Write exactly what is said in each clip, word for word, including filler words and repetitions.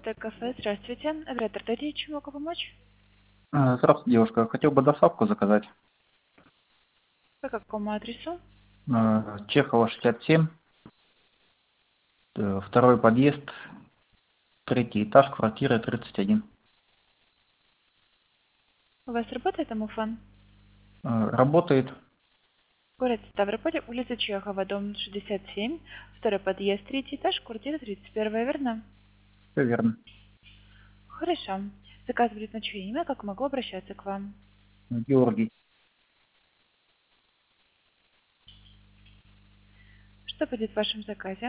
Золотое кафе. Здравствуйте. Оператор Дарья, чем могу помочь? А, Здравствуйте, девушка. Хотел бы доставку заказать. По какому адресу? А, Чехова, шестьдесят семь, э, второй подъезд, третий этаж, квартира тридцать один. У вас работает домофон? А, Работает, Город Ставрополь, улица Чехова, дом шестьдесят семь, второй подъезд, третий этаж, квартира тридцать один, верно? все верно. Хорошо. Заказ будет на чье имя, как могу обращаться к вам? Георгий. Что будет в вашем заказе?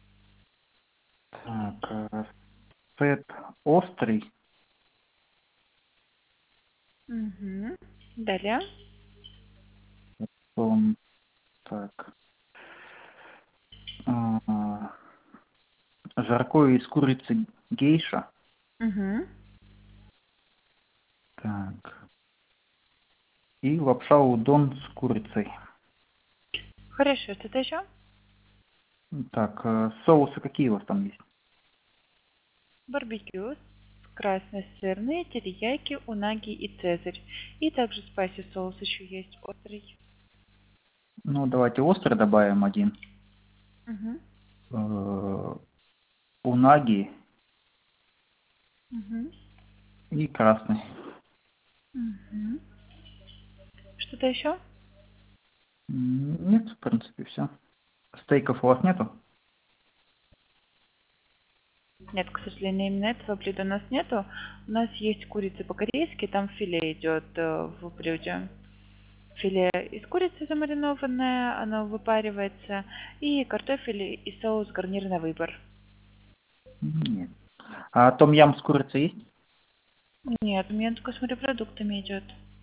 Так, э, сет острый, Угу. Далее. он, так, а, жаркое из курицы гейша, Угу. так, и лапша удон с курицей. Хорошо. Что-то еще? Так, э, соусы какие у вас там есть? Барбекю, красно-сырные, терияки, унаги и цезарь. И также спайси соус еще есть острый. Ну, давайте острый добавим один. Угу. Э, Унаги Угу. и красный. Угу. Что-то еще? М, Нет, в принципе, все. Стейков у вас нету? Нет, к сожалению, именно этого блюда у нас нету. У нас есть курица по-корейски, там филе идет э, в блюде. Филе из курицы замаринованное, оно выпаривается, и картофель и соус гарнир на выбор. Нет. А том-ям с курицей есть? Нет, у меня только с морепродуктами идет.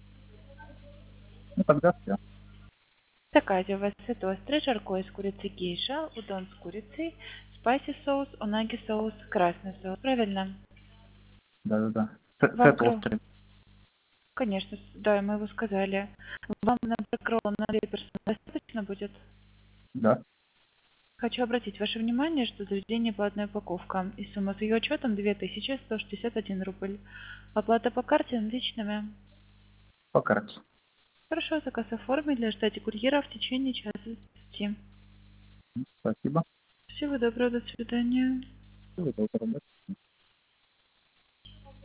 Ну тогда все. Заказе у вас сет острый, жаркое с курицей гейша, удон с курицей, спайси соус, унаги соус, красный соус. Правильно? Да-да-да. С- Вам Сет кров? острый. Конечно, с- да, мы его сказали. Вам на кролл на две персоны достаточно будет? Да. Хочу обратить ваше внимание, что заведение платная упаковка, и сумма с ее учетом две тысячи сто шестьдесят один рубль. Оплата по карте наличными. По карте. Хорошо, заказ оформили, ждите курьера в течение часа двадцати. Спасибо. Всего доброго, до свидания. Всего доброго.